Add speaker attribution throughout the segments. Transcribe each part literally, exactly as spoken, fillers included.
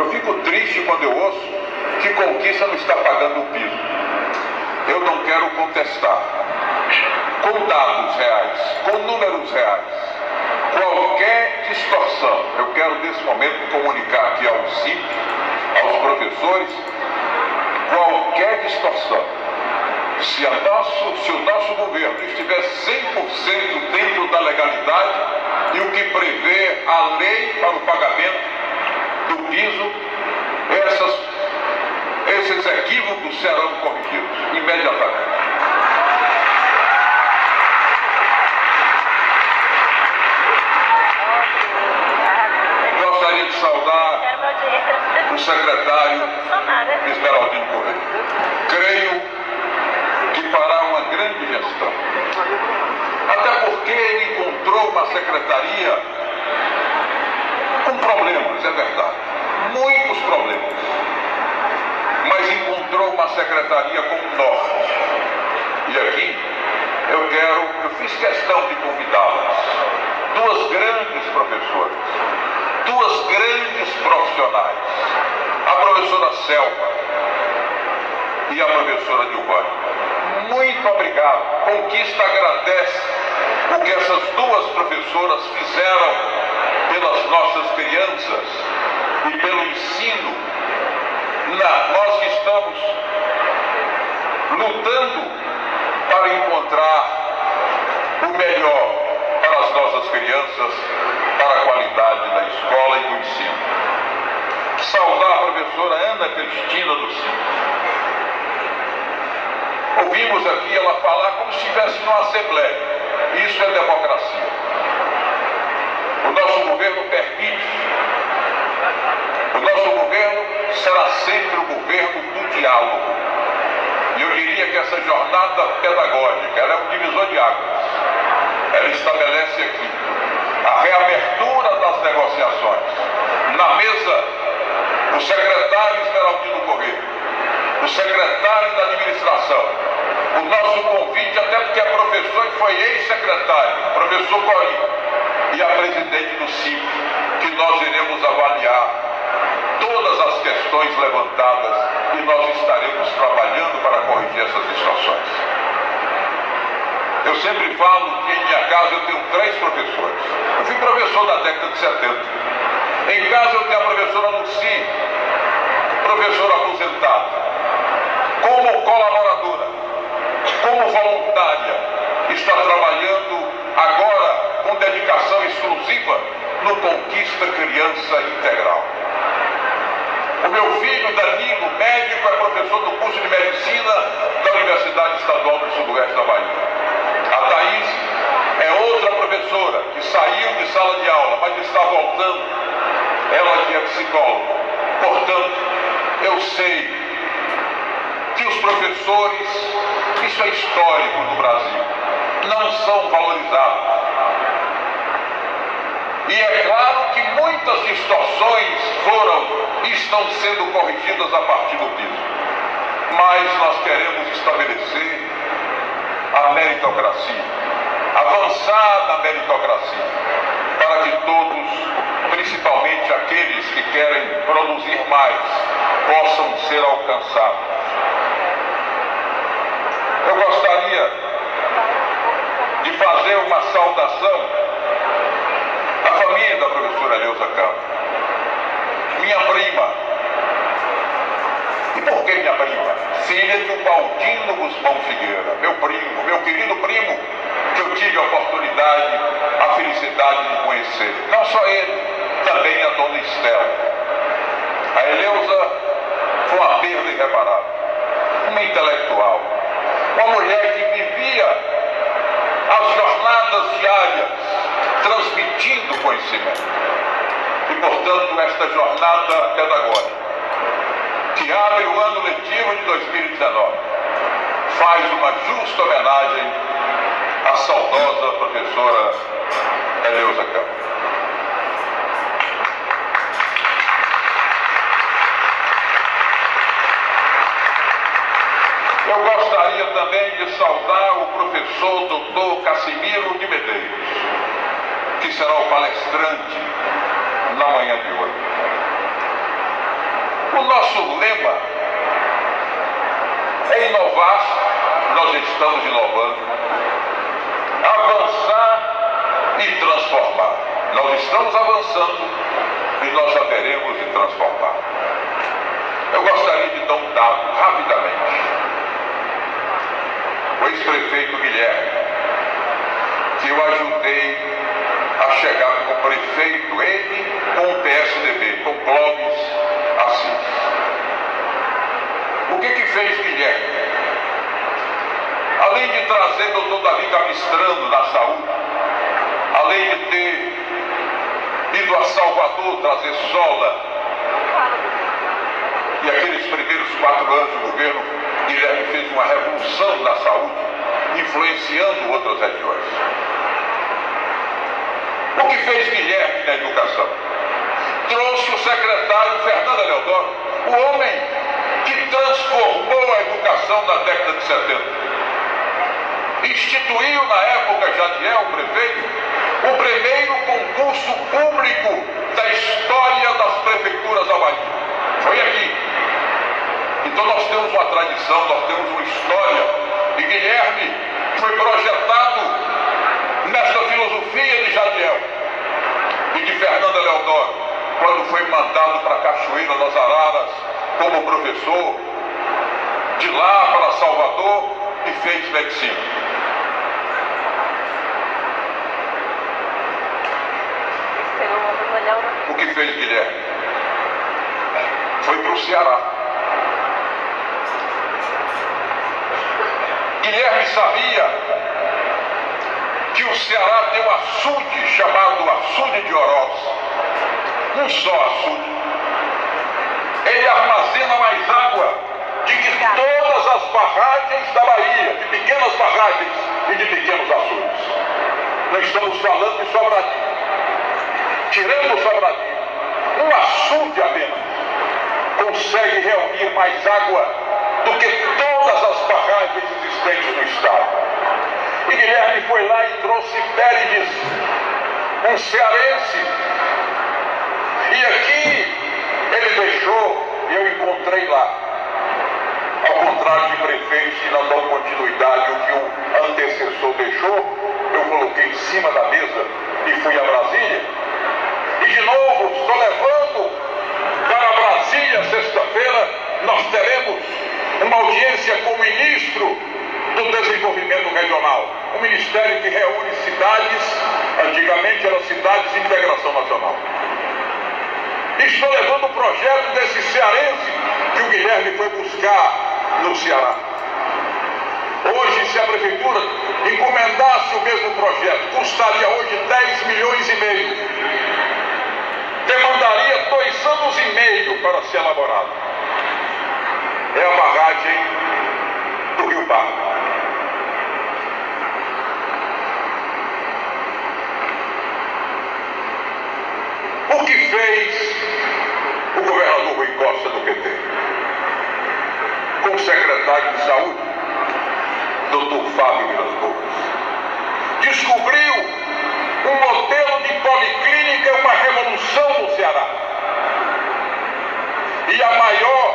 Speaker 1: Eu fico triste quando eu ouço que Conquista não está pagando o piso. Eu não quero contestar. Com dados reais, com números reais, qualquer distorção, eu quero nesse momento comunicar aqui ao C I P, aos professores, qualquer distorção. Se, a nosso, se o nosso governo estiver cem por cento dentro da legalidade e o que prevê a lei para o pagamento do piso, essas, esses equívocos serão corrigidos imediatamente. Gostaria de saudar o secretário Esmeraldino Correia. Creio que fará uma grande gestão. Até porque ele encontrou uma secretaria com problemas, é verdade. Muitos problemas. Mas encontrou uma secretaria com um norte. E aqui eu quero, eu fiz questão de convidá-las. Duas grandes professoras. Duas grandes profissionais. A professora Selma e a professora Dilvânia. Muito obrigado. Conquista agradece o que essas duas professoras fizeram pelas nossas crianças e pelo ensino. Na, nós que estamos lutando para encontrar o melhor para as nossas crianças, para a qualidade da escola e do ensino. Saudar a professora Ana Cristina do Cinto. Ouvimos aqui ela falar como se estivesse numa assembleia. Isso é democracia. O nosso governo permite. O nosso governo será sempre o governo do diálogo. E eu diria que essa jornada pedagógica, ela é um divisor de águas. Ela estabelece aqui a reabertura das negociações. Na mesa, o secretário Esmeraldino Correia, o secretário da administração, o nosso convite, até porque é professor e foi ex-secretário, professor Corim, e a presidente do C I P, que nós iremos avaliar todas as questões levantadas e nós estaremos trabalhando para corrigir essas distorções. Eu sempre falo que em minha casa eu tenho três professores. Eu fui professor na década de setenta. Em casa eu tenho a professora Luci, professora aposentada, como colaboradora, como voluntária, está trabalhando agora com dedicação exclusiva no Conquista Criança Integral. O meu filho Danilo, médico, é professor do curso de Medicina da Universidade Estadual do Sudoeste da Bahia. A Thaís é outra professora que saiu de sala de aula, mas está voltando, ela que é psicóloga. Portanto, eu sei que os professores, isso é histórico no Brasil, não são valorizados. E é claro que muitas distorções foram e estão sendo corrigidas a partir do piso. Mas nós queremos estabelecer a meritocracia, avançar na meritocracia, para que todos, principalmente aqueles que querem produzir mais, possam ser alcançados. Eu gostaria de fazer uma saudação à família da professora Eleusa Campos, minha prima. E por que minha prima? Filha de um Baldino Guzmão Figueira, meu primo, meu querido primo, que eu tive a oportunidade, a felicidade de conhecer. Não só ele, também a dona Estela. A Eleusa foi uma perda irreparável, uma intelectual, uma mulher que vivia as jornadas diárias, transmitindo conhecimento. E, portanto, esta jornada pedagógica, que abre o ano letivo de dois mil e dezenove, faz uma justa homenagem à saudosa professora Eleusa Campos. Eu gostaria também de saudar o professor doutor Cassimiro de Medeiros, que será o palestrante na manhã de hoje. nosso lema é inovar, nós estamos inovando, avançar e transformar. Nós estamos avançando e nós haveremos de transformar. Eu gostaria de dar um dado, rapidamente. O ex-prefeito Guilherme, que eu ajudei a chegar como prefeito, ele com o P S D B, com Clóvis Assis. O que que fez Guilherme? Além de trazer o doutor Davi Capistrano na saúde, além de ter ido a Salvador trazer sola, e aqueles primeiros quatro anos do governo, Guilherme fez uma revolução na saúde, influenciando outras regiões. O que fez Guilherme na educação? Trouxe o secretário Fernando Eleodoro, o homem que transformou a educação na década de setenta. Instituiu na época, Jadiel, prefeito, o primeiro concurso público da história das prefeituras da Bahia. Foi aqui. Então nós temos uma tradição, nós temos uma história. E Guilherme foi projetado nessa filosofia de Jadiel e de Fernando Eleodoro, quando foi mandado para Cachoeira das Araras como professor, de lá para Salvador, e fez medicina. O que fez Guilherme? Foi para o Ceará. Guilherme sabia que o Ceará tem um açude chamado Açude de Oroz. Um só açude. Ele armazena mais água do que todas as barragens da Bahia, de pequenas barragens e de pequenos açudes. Nós estamos falando de Sobradinho. Tirando o Sobradinho, um açude apenas consegue reunir mais água do que todas as barragens existentes no estado. E Guilherme foi lá e trouxe Pérides, um cearense. E aqui ele deixou, e eu encontrei lá. Ao contrário de prefeitos que não dão continuidade ao que o antecessor deixou, eu coloquei em cima da mesa e fui a Brasília. E de novo, estou levando para Brasília, sexta-feira, nós teremos uma audiência com o ministro do Desenvolvimento Regional. Um ministério que reúne cidades, antigamente eram cidades de integração nacional. E estou levando o projeto desse cearense que o Guilherme foi buscar no Ceará. Hoje, se a prefeitura encomendasse o mesmo projeto, custaria hoje dez milhões e meio. Demandaria dois anos e meio para ser elaborado. É a barragem do Rio Pardo. O que fez o governador Rui Costa do P T? Com o secretário de Saúde, doutor Fábio Vilas Boas, descobriu um modelo de policlínica, uma revolução no Ceará. E a maior,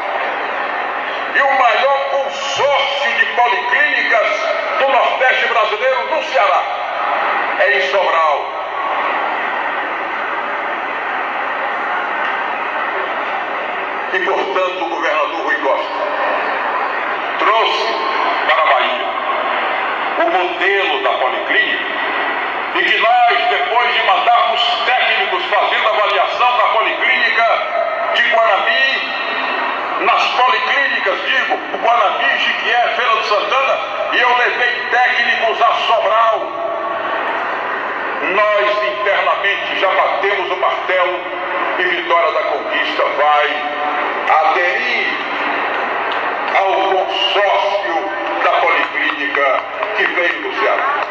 Speaker 1: e o maior consórcio de policlínicas do Nordeste brasileiro, no Ceará, é em Sobral. E, portanto, o governador Rui Costa trouxe para a Bahia o modelo da policlínica, e que nós, depois de mandarmos técnicos fazendo avaliação da policlínica de Guanambi, nas policlínicas, digo, Guanambi, Jiquié, Feira de Santana, e eu levei técnicos a Sobral. Nós, internamente, já batemos o martelo e Vitória da Conquista vai aderir ao consórcio da policlínica que veio do Ceará.